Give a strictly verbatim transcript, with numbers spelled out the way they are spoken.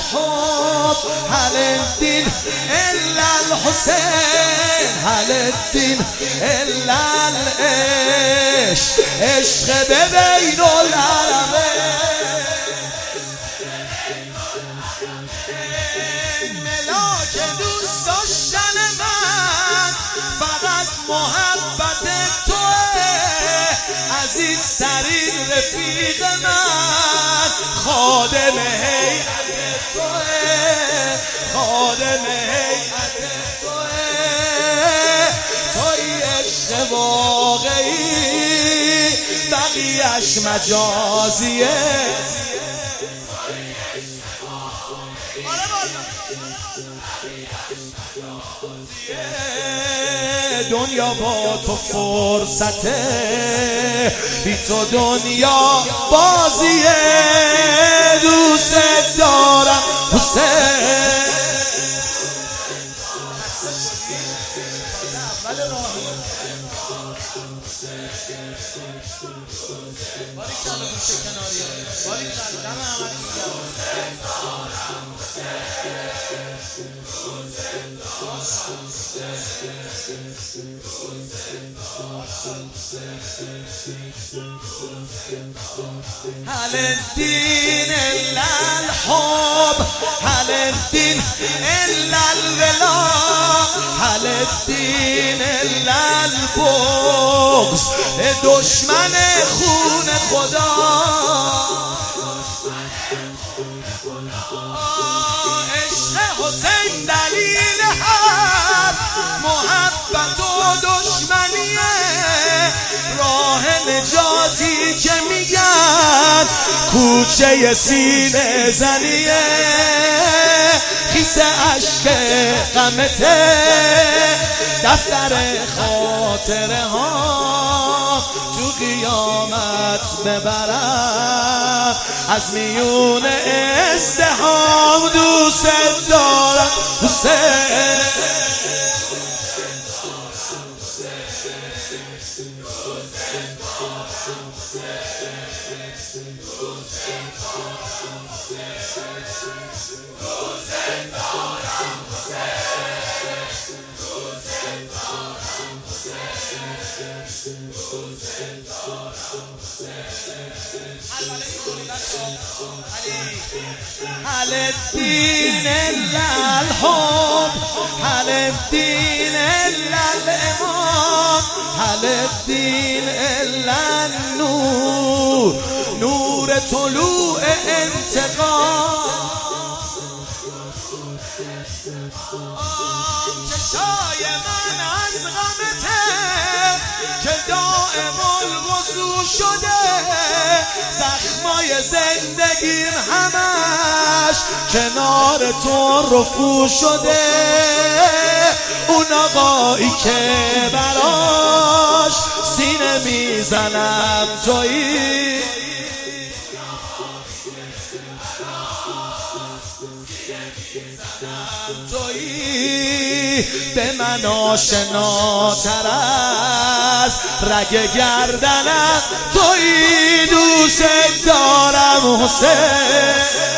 الحب هل الدين إلا الحسين هل الدين إلا العشق عشق بین العربین ملاک دوست داشتن من فقط محبت توه عزیزترین رفیق من خادم هیئت توه خادم هیئت توه توی عشق واقعی بقیه‌اش مجازیه دنیا با تو فرصته بی تو دنیا بازیه دوست دارم حسین هل الدين إلا الحب هل الدين إلا الولاء هل الدين إلا البغض دشمن خون خدا عشق حسین دلیل هر محبت و دشمنیه راه نجاتی که میگن کوچه سینه زنیه خیس عشق غمته دفتر خاطره ها تو قیامت ببرم از میون ازدحام دوست دارم حسین هل الدين إلا الحب هل الدين إلا الإمام هل الدين إلا النور نور طلوع انتقام چشای من از غمته که دائم الوضو شده زخمای زندگیم همش کنار تو رفو شده اون آقایی که براش سینه میزنم تویی تویی به من آشناتر از رگ گردنم تویی دوست دارم حسین